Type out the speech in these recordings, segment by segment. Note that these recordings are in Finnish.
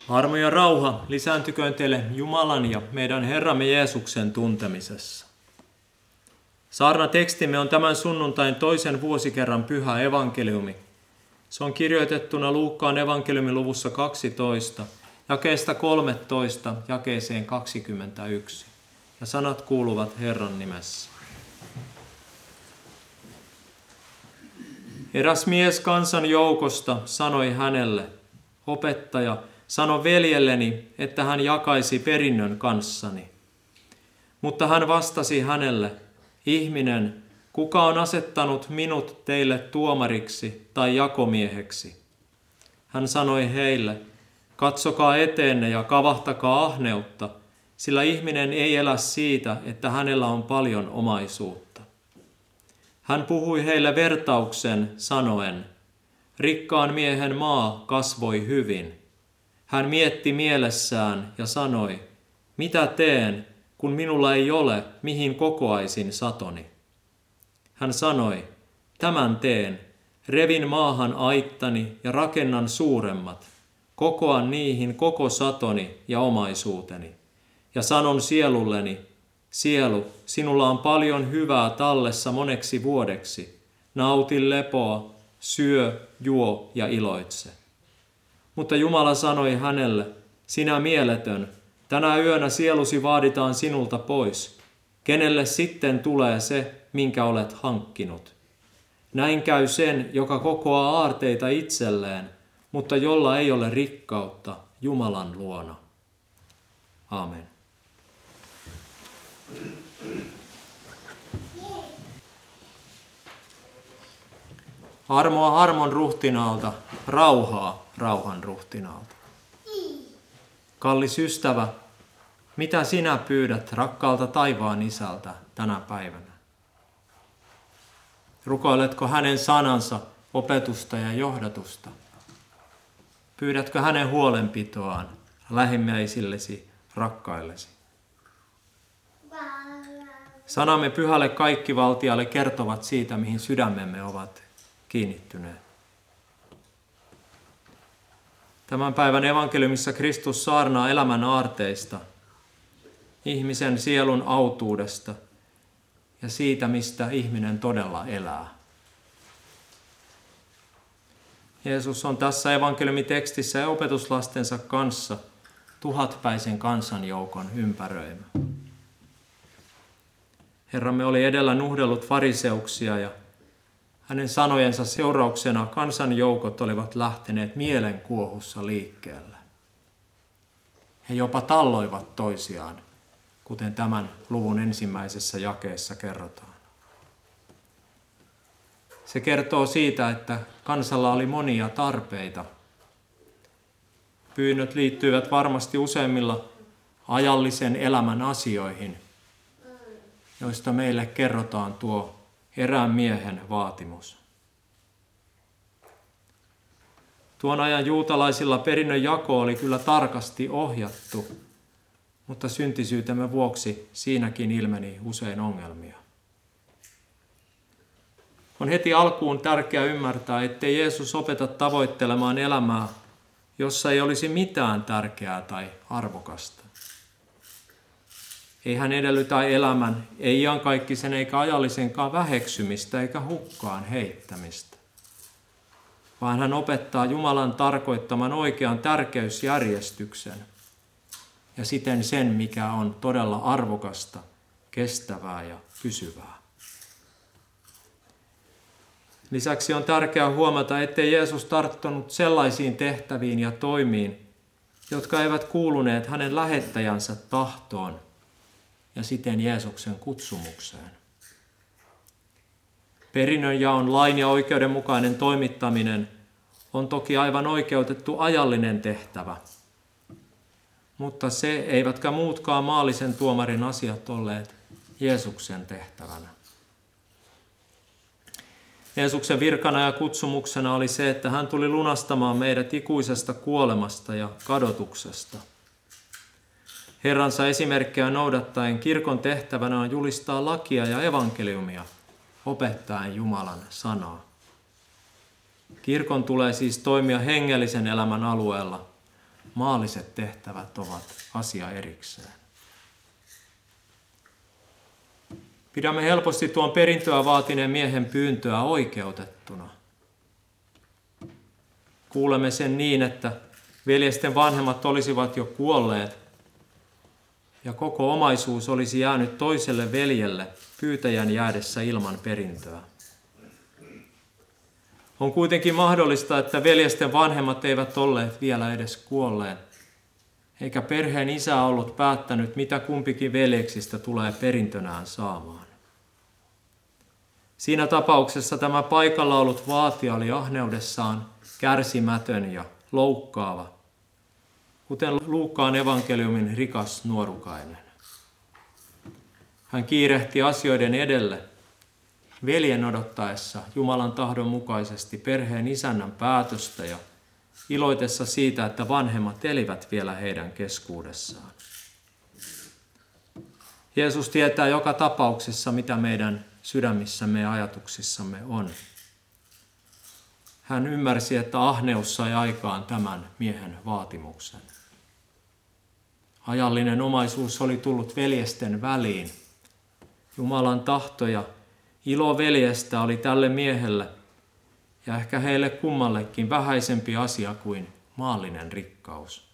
Armo ja rauha lisääntyköön teille Jumalan ja meidän Herramme Jeesuksen tuntemisessa. Saarnatekstimme on tämän sunnuntain toisen vuosikerran pyhä evankeliumi. Se on kirjoitettuna Luukkaan evankeliumin luvussa 12, jakeesta 13 jakeeseen 21. Ja sanat kuuluvat Herran nimessä. Eräs mies kansan joukosta sanoi hänelle, opettaja, sano veljelleni, että hän jakaisi perinnön kanssani. Mutta hän vastasi hänelle, ihminen, kuka on asettanut minut teille tuomariksi tai jakomieheksi? Hän sanoi heille, katsokaa eteenne ja kavahtakaa ahneutta, sillä ihminen ei elä siitä, että hänellä on paljon omaisuutta. Hän puhui heille vertauksen sanoen, rikkaan miehen maa kasvoi hyvin. Hän mietti mielessään ja sanoi, mitä teen, kun minulla ei ole, mihin kokoaisin satoni. Hän sanoi, tämän teen, revin maahan aittani ja rakennan suuremmat, kokoan niihin koko satoni ja omaisuuteni. Ja sanon sielulleni, sielu, sinulla on paljon hyvää tallessa moneksi vuodeksi, nauti lepoa, syö, juo ja iloitse. Mutta Jumala sanoi hänelle, sinä mieletön, tänä yönä sielusi vaaditaan sinulta pois. Kenelle sitten tulee se, minkä olet hankkinut? Näin käy sen, joka kokoaa aarteita itselleen, mutta jolla ei ole rikkautta Jumalan luona. Aamen. Armoa armon ruhtinaalta, rauhaa rauhan ruhtinaalta. Kallis ystävä, mitä sinä pyydät rakkaalta taivaan isältä tänä päivänä? Rukoiletko hänen sanansa, opetusta ja johdatusta? Pyydätkö hänen huolenpitoaan lähimmäisillesi, rakkaillesi? Sanamme pyhälle kaikkivaltialle kertovat siitä, mihin sydämemme ovat kiinnittyneet. Tämän päivän evankeliumissa Kristus saarnaa elämän aarteista, ihmisen sielun autuudesta ja siitä, mistä ihminen todella elää. Jeesus on tässä evankeliumitekstissä ja opetuslastensa kanssa tuhatpäisen kansanjoukon ympäröimä. Herramme oli edellä nuhdellut fariseuksia ja hänen sanojensa seurauksena kansanjoukot olivat lähteneet mielenkuohussa liikkeelle. He jopa talloivat toisiaan, kuten tämän luvun ensimmäisessä jakeessa kerrotaan. Se kertoo siitä, että kansalla oli monia tarpeita. Pyynnöt liittyivät varmasti useimmilla ajallisen elämän asioihin, joista meille kerrotaan tuo erään miehen vaatimus. Tuon ajan juutalaisilla perinnön jako oli kyllä tarkasti ohjattu, mutta syntisyytemme vuoksi siinäkin ilmeni usein ongelmia. On heti alkuun tärkeää ymmärtää, ettei Jeesus opeta tavoittelemaan elämää, jossa ei olisi mitään tärkeää tai arvokasta. Ei hän edellytä elämän, ei iankaikkisen eikä ajallisenkaan väheksymistä eikä hukkaan heittämistä, vaan hän opettaa Jumalan tarkoittaman oikean tärkeysjärjestyksen ja siten sen, mikä on todella arvokasta, kestävää ja pysyvää. Lisäksi on tärkeää huomata, ettei Jeesus tarttunut sellaisiin tehtäviin ja toimiin, jotka eivät kuuluneet hänen lähettäjänsä tahtoon ja siten Jeesuksen kutsumukseen. Perinnönjaon lain ja oikeudenmukainen toimittaminen on toki aivan oikeutettu ajallinen tehtävä, mutta se eivätkä muutkaan maallisen tuomarin asiat olleet Jeesuksen tehtävänä. Jeesuksen virkana ja kutsumuksena oli se, että hän tuli lunastamaan meidät ikuisesta kuolemasta ja kadotuksesta. Herransa esimerkkejä noudattaen kirkon tehtävänä on julistaa lakia ja evankeliumia, opettaen Jumalan sanaa. Kirkon tulee siis toimia hengellisen elämän alueella, maalliset tehtävät ovat asia erikseen. Pidämme helposti tuon perintöä vaatineen miehen pyyntöä oikeutettuna. Kuulemme sen niin, että veljesten vanhemmat olisivat jo kuolleet ja koko omaisuus olisi jäänyt toiselle veljelle pyytäjän jäädessä ilman perintöä. On kuitenkin mahdollista, että veljesten vanhemmat eivät olleet vielä edes kuolleen, eikä perheen isä ollut päättänyt, mitä kumpikin veljeksistä tulee perintönään saamaan. Siinä tapauksessa tämä paikalla ollut vaatija oli ahneudessaan kärsimätön ja loukkaava, kuten Luukkaan evankeliumin rikas nuorukainen. Hän kiirehti asioiden edelle, veljen odottaessa Jumalan tahdon mukaisesti perheen isännän päätöstä ja iloitessa siitä, että vanhemmat elivät vielä heidän keskuudessaan. Jeesus tietää joka tapauksessa, mitä meidän sydämissämme ja ajatuksissamme on. Hän ymmärsi, että ahneus sai aikaan tämän miehen vaatimuksen. Ajallinen omaisuus oli tullut veljesten väliin. Jumalan tahto ja ilo veljestä oli tälle miehelle ja ehkä heille kummallekin vähäisempi asia kuin maallinen rikkaus.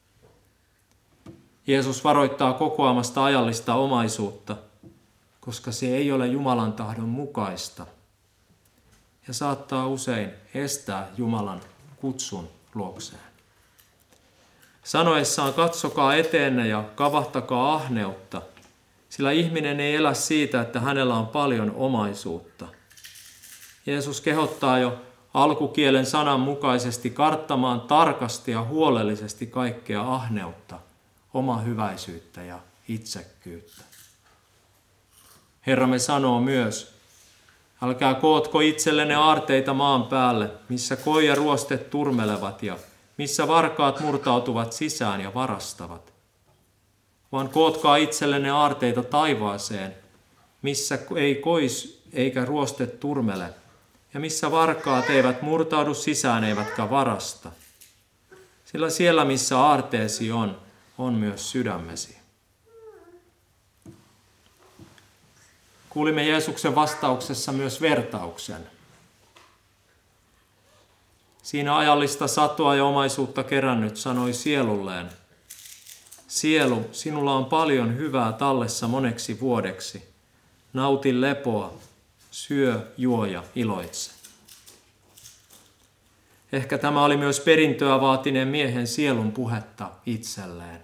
Jeesus varoittaa kokoamasta ajallista omaisuutta, koska se ei ole Jumalan tahdon mukaista ja saattaa usein estää Jumalan kutsun luokseen. Sanoessaan katsokaa eteenne ja kavahtakaa ahneutta, sillä ihminen ei elä siitä, että hänellä on paljon omaisuutta. Jeesus kehottaa jo alkukielen sanan mukaisesti karttamaan tarkasti ja huolellisesti kaikkea ahneutta, omahyväisyyttä ja itsekkyyttä. Herramme sanoo myös, älkää kootko itsellenne aarteita maan päälle, missä koi ja ruostet turmelevat ja missä varkaat murtautuvat sisään ja varastavat. Vaan kootkaa itsellenne aarteita taivaaseen, missä ei kois eikä ruostet turmele, ja missä varkaat eivät murtaudu sisään eivätkä varasta. Sillä siellä, missä aarteesi on myös sydämesi. Kuulimme Jeesuksen vastauksessa myös vertauksen. Siinä ajallista satoa ja omaisuutta kerännyt sanoi sielulleen, sielu, sinulla on paljon hyvää tallessa moneksi vuodeksi. Nauti lepoa, syö, juo ja iloitse. Ehkä tämä oli myös perintöä vaatineen miehen sielun puhetta itselleen.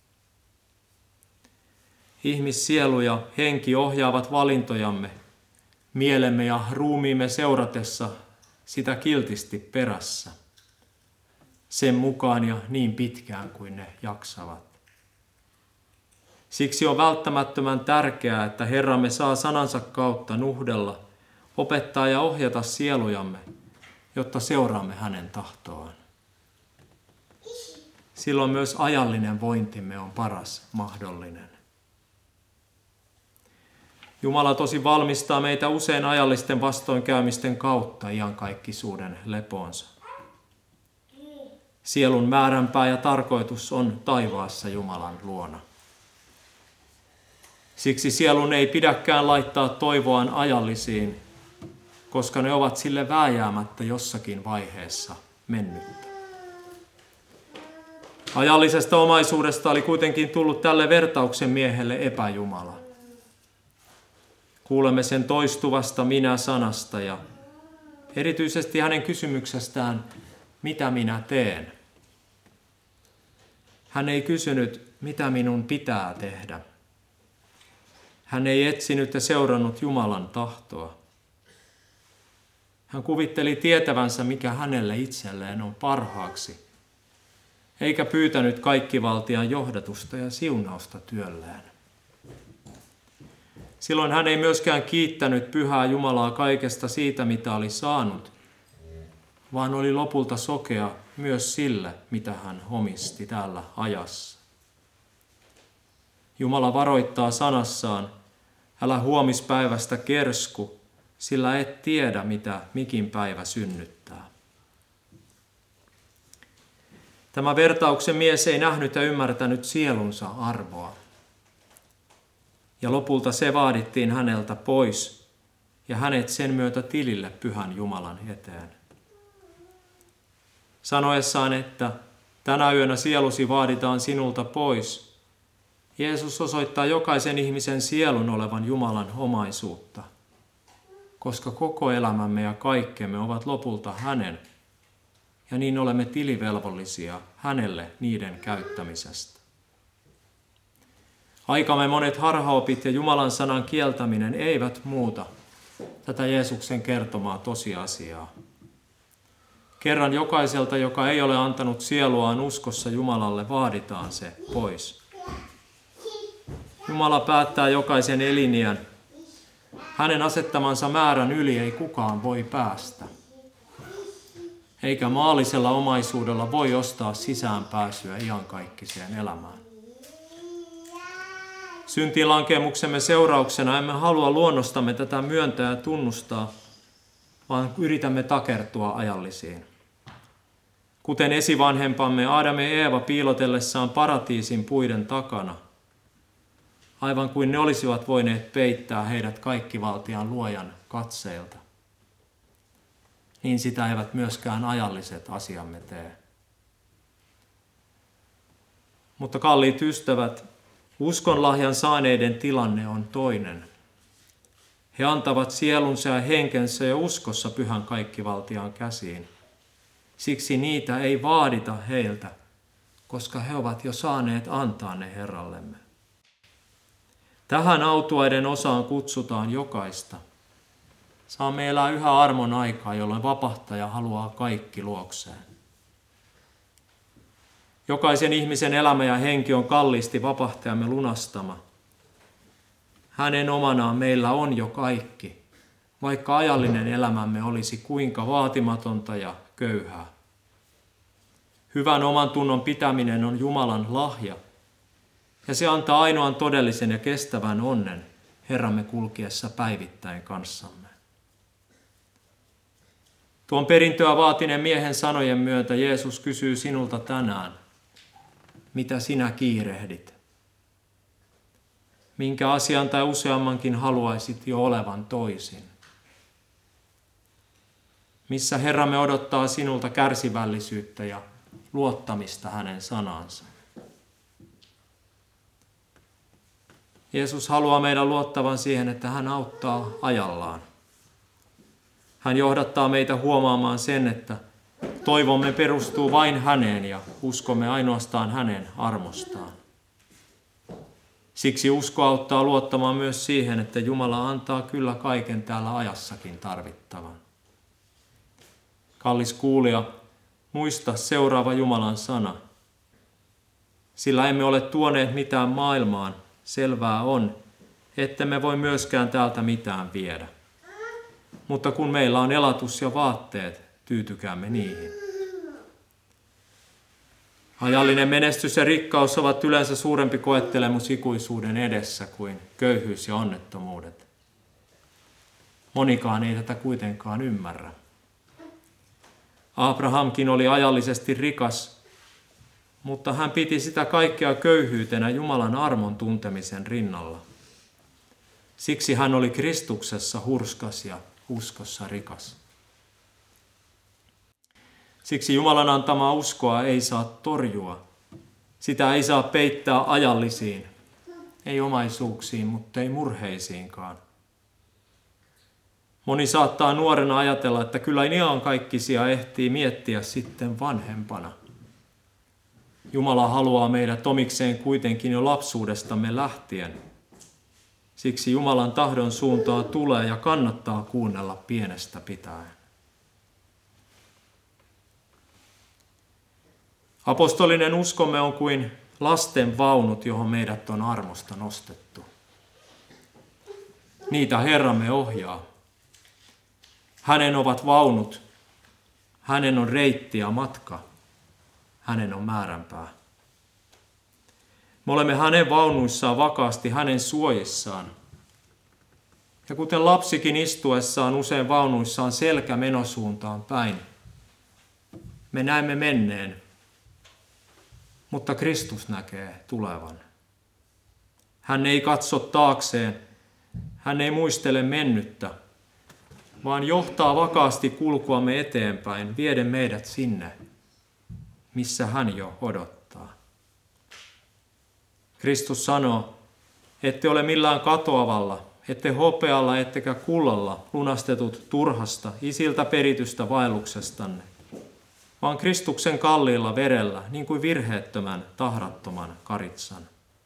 Ihmissielu ja henki ohjaavat valintojamme, mielemme ja ruumiimme seuratessa sitä kiltisti perässä, sen mukaan ja niin pitkään kuin ne jaksavat. Siksi on välttämättömän tärkeää, että Herramme saa sanansa kautta nuhdella, opettaa ja ohjata sielujamme, jotta seuraamme hänen tahtoaan. Silloin myös ajallinen vointimme on paras mahdollinen. Jumala tosi valmistaa meitä usein ajallisten vastoinkäymisten kautta iankaikkisuuden lepoonsa. Sielun määränpää ja tarkoitus on taivaassa Jumalan luona. Siksi sielun ei pidäkään laittaa toivoaan ajallisiin, koska ne ovat sille vääjäämättä jossakin vaiheessa mennyttä. Ajallisesta omaisuudesta oli kuitenkin tullut tälle vertauksen miehelle epäjumala. Kuulemme sen toistuvasta minä-sanasta ja erityisesti hänen kysymyksestään, mitä minä teen. Hän ei kysynyt, mitä minun pitää tehdä. Hän ei etsinyt ja seurannut Jumalan tahtoa. Hän kuvitteli tietävänsä, mikä hänelle itselleen on parhaaksi, eikä pyytänyt kaikkivaltiaan johdatusta ja siunausta työlleen. Silloin hän ei myöskään kiittänyt pyhää Jumalaa kaikesta siitä, mitä oli saanut, vaan oli lopulta sokea myös sille, mitä hän omisti tällä ajassa. Jumala varoittaa sanassaan, älä huomispäivästä kersku, sillä et tiedä, mitä mikin päivä synnyttää. Tämä vertauksen mies ei nähnyt ja ymmärtänyt sielunsa arvoa. Ja lopulta se vaadittiin häneltä pois ja hänet sen myötä tilille pyhän Jumalan eteen. Sanoessaan, että tänä yönä sielusi vaaditaan sinulta pois, Jeesus osoittaa jokaisen ihmisen sielun olevan Jumalan omaisuutta, koska koko elämämme ja kaikkemme ovat lopulta hänen, ja niin olemme tilivelvollisia hänelle niiden käyttämisestä. Aikamme monet harhaopit ja Jumalan sanan kieltäminen eivät muuta tätä Jeesuksen kertomaa tosiasiaa. Kerran jokaiselta, joka ei ole antanut sieluaan uskossa Jumalalle, vaaditaan se pois. Jumala päättää jokaisen eliniän. Hänen asettamansa määrän yli ei kukaan voi päästä. Eikä maallisella omaisuudella voi ostaa sisäänpääsyä iankaikkiseen elämään. Syntilankemuksemme seurauksena emme halua luonnostamme tätä myöntää ja tunnustaa, vaan yritämme takertua ajallisiin. Kuten esivanhempamme Adam ja Eeva piilotellessaan paratiisin puiden takana, aivan kuin ne olisivat voineet peittää heidät kaikkivaltiaan luojan katseilta, niin sitä eivät myöskään ajalliset asiamme tee. Mutta kalliit ystävät, uskonlahjan saaneiden tilanne on toinen. He antavat sielunsa ja henkensä jo uskossa pyhän kaikkivaltiaan käsiin. Siksi niitä ei vaadita heiltä, koska he ovat jo saaneet antaa ne Herrallemme. Tähän autuaiden osaan kutsutaan jokaista. Saamme elää yhä armon aikaa, jolloin vapahtaja haluaa kaikki luokseen. Jokaisen ihmisen elämä ja henki on kalliisti vapahtajamme lunastama. Hänen omanaan meillä on jo kaikki, vaikka ajallinen elämämme olisi kuinka vaatimatonta ja köyhää. Hyvän oman tunnon pitäminen on Jumalan lahja, ja se antaa ainoan todellisen ja kestävän onnen Herramme kulkiessa päivittäin kanssamme. Tuon perintöä vaatineen miehen sanojen myötä Jeesus kysyy sinulta tänään, mitä sinä kiirehdit? Minkä asian tai useammankin haluaisit jo olevan toisin? Missä Herramme odottaa sinulta kärsivällisyyttä ja luottamista hänen sanansa? Jeesus haluaa meidän luottavan siihen, että hän auttaa ajallaan. Hän johdattaa meitä huomaamaan sen, että toivomme perustuu vain häneen ja uskomme ainoastaan hänen armostaan. Siksi usko auttaa luottamaan myös siihen, että Jumala antaa kyllä kaiken täällä ajassakin tarvittavan. Kallis kuulija, muista seuraava Jumalan sana. Sillä emme ole tuoneet mitään maailmaan, selvää on, ettemme voi myöskään täältä mitään viedä. Mutta kun meillä on elatus ja vaatteet, tyytykäämme niihin. Ajallinen menestys ja rikkaus ovat yleensä suurempi koettelemus ikuisuuden edessä kuin köyhyys ja onnettomuudet. Monikaan ei tätä kuitenkaan ymmärrä. Abrahamkin oli ajallisesti rikas, mutta hän piti sitä kaikkea köyhyytenä Jumalan armon tuntemisen rinnalla. Siksi hän oli Kristuksessa hurskas ja uskossa rikas. Siksi Jumalan antamaa uskoa ei saa torjua. Sitä ei saa peittää ajallisiin, ei omaisuuksiin, mutta ei murheisiinkaan. Moni saattaa nuorena ajatella, että kyllä iankaikkisia ehtii miettiä sitten vanhempana. Jumala haluaa meidät omikseen kuitenkin jo lapsuudestamme lähtien. Siksi Jumalan tahdon suuntaa tulee ja kannattaa kuunnella pienestä pitäen. Apostolinen uskomme on kuin lasten vaunut, johon meidät on armosta nostettu. Niitä Herramme ohjaa. Hänen ovat vaunut, hänen on reitti ja matka, hänen on määränpää. Me olemme hänen vaunuissaan vakaasti hänen suojissaan. Ja kuten lapsikin istuessaan usein vaunuissaan selkä menosuuntaan päin, me näemme menneen, mutta Kristus näkee tulevan. Hän ei katso taakseen, hän ei muistele mennyttä, vaan johtaa vakaasti kulkuamme eteenpäin, vieden meidät sinne, missä hän jo odottaa. Kristus sanoo, ette ole millään katoavalla, ette hopealla, ettekä kullalla lunastetut turhasta, isiltä peritystä vaelluksestanne, vaan Kristuksen kalliilla verellä, niin kuin virheettömän, tahrattoman karitsan.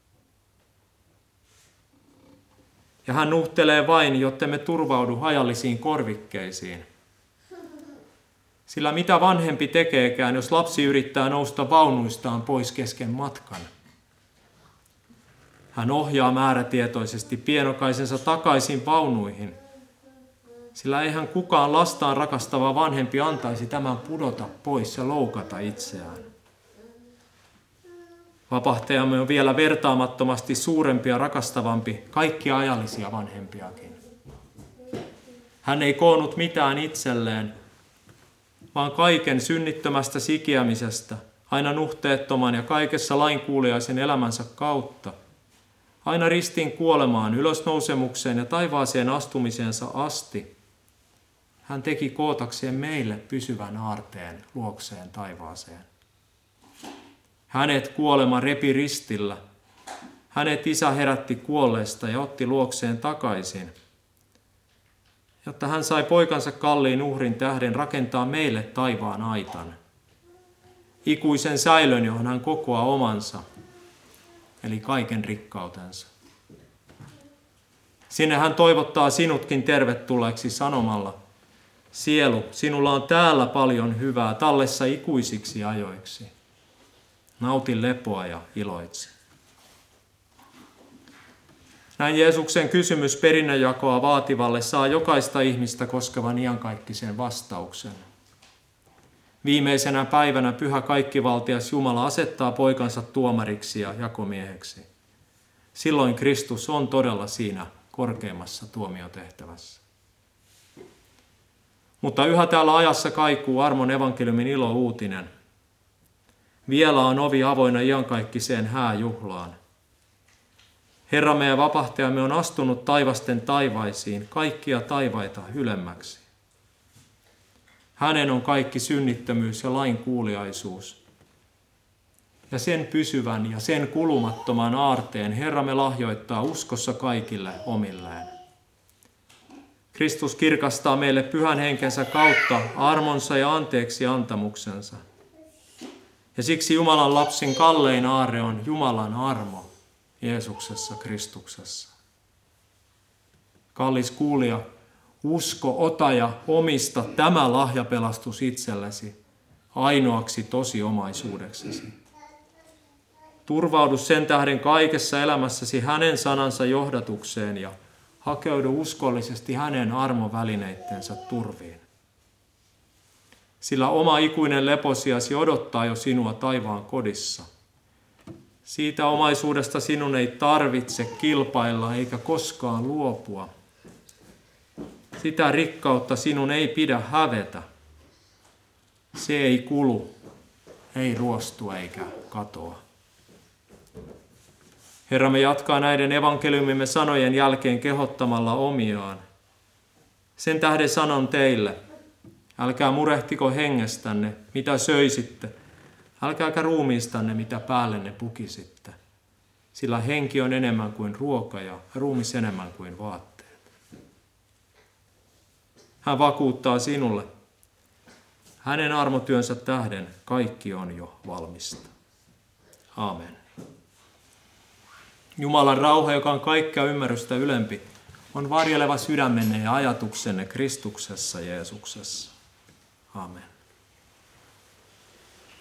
Ja hän nuhtelee vain, jotta me turvaudu hajallisiin korvikkeisiin. Sillä mitä vanhempi tekeekään, jos lapsi yrittää nousta vaunuistaan pois kesken matkan? Hän ohjaa määrätietoisesti pienokaisensa takaisin vaunuihin, sillä eihän kukaan lastaan rakastava vanhempi antaisi tämän pudota pois ja loukata itseään. Vapahtajamme on vielä vertaamattomasti suurempi ja rakastavampi kaikkia ajallisia vanhempiakin. Hän ei koonnut mitään itselleen, vaan kaiken synnittömästä sikiämisestä, aina nuhteettoman ja kaikessa lainkuuliaisen elämänsä kautta, aina ristiin kuolemaan, ylösnousemukseen ja taivaaseen astumiseensa asti, hän teki kootakseen meille pysyvän aarteen luokseen taivaaseen. Hänet kuolema repi ristillä. Hänet Isä herätti kuolleesta ja otti luokseen takaisin, jotta hän sai poikansa kalliin uhrin tähden rakentaa meille taivaan aitan. Ikuisen säilön, johon hän kokoaa omansa, eli kaiken rikkautensa. Sinne hän toivottaa sinutkin tervetulleeksi sanomalla, sielu, sinulla on täällä paljon hyvää, tallessa ikuisiksi ajoiksi. Nauti lepoa ja iloitse. Näin Jeesuksen kysymys perinnönjakoa vaativalle saa jokaista ihmistä koskevan iankaikkisen vastauksen. Viimeisenä päivänä Pyhä Kaikkivaltias Jumala asettaa poikansa tuomariksi ja jakomieheksi. Silloin Kristus on todella siinä korkeimmassa tuomiotehtävässä. Mutta yhä täällä ajassa kaikuu armon evankeliumin ilouutinen. Vielä on ovi avoinna iankaikkiseen hääjuhlaan. Herramme ja vapahtajamme on astunut taivasten taivaisiin, kaikkia taivaita ylemmäksi. Hänen on kaikki synnittömyys ja lainkuuliaisuus. Ja sen pysyvän ja sen kulumattoman aarteen Herramme lahjoittaa uskossa kaikille omilleen. Kristus kirkastaa meille Pyhän Henkensä kautta armonsa ja anteeksi antamuksensa. Ja siksi Jumalan lapsin kallein aarre on Jumalan armo Jeesuksessa Kristuksessa. Kallis kuulija, usko, ota ja omista tämä lahjapelastus itsellesi ainoaksi tosiomaisuudeksesi. Turvaudu sen tähden kaikessa elämässäsi hänen sanansa johdatukseen ja hakeudu uskollisesti hänen armovälineittensä turviin. Sillä oma ikuinen leposiasi odottaa jo sinua taivaan kodissa. Siitä omaisuudesta sinun ei tarvitse kilpailla eikä koskaan luopua. Sitä rikkautta sinun ei pidä hävetä. Se ei kulu, ei ruostu eikä katoa. Herramme jatkaa näiden evankeliumimme sanojen jälkeen kehottamalla omiaan. Sen tähden sanon teille, älkää murehtiko hengestänne, mitä söisitte, älkääkä ruumiistanne, mitä päällenne pukisitte, sillä henki on enemmän kuin ruoka ja ruumis enemmän kuin vaatteet. Hän vakuuttaa sinulle, hänen armotyönsä tähden kaikki on jo valmista. Aamen. Jumalan rauha, joka on kaikkea ymmärrystä ylempi, on varjeleva sydämenne ja ajatuksenne Kristuksessa Jeesuksessa. Aamen.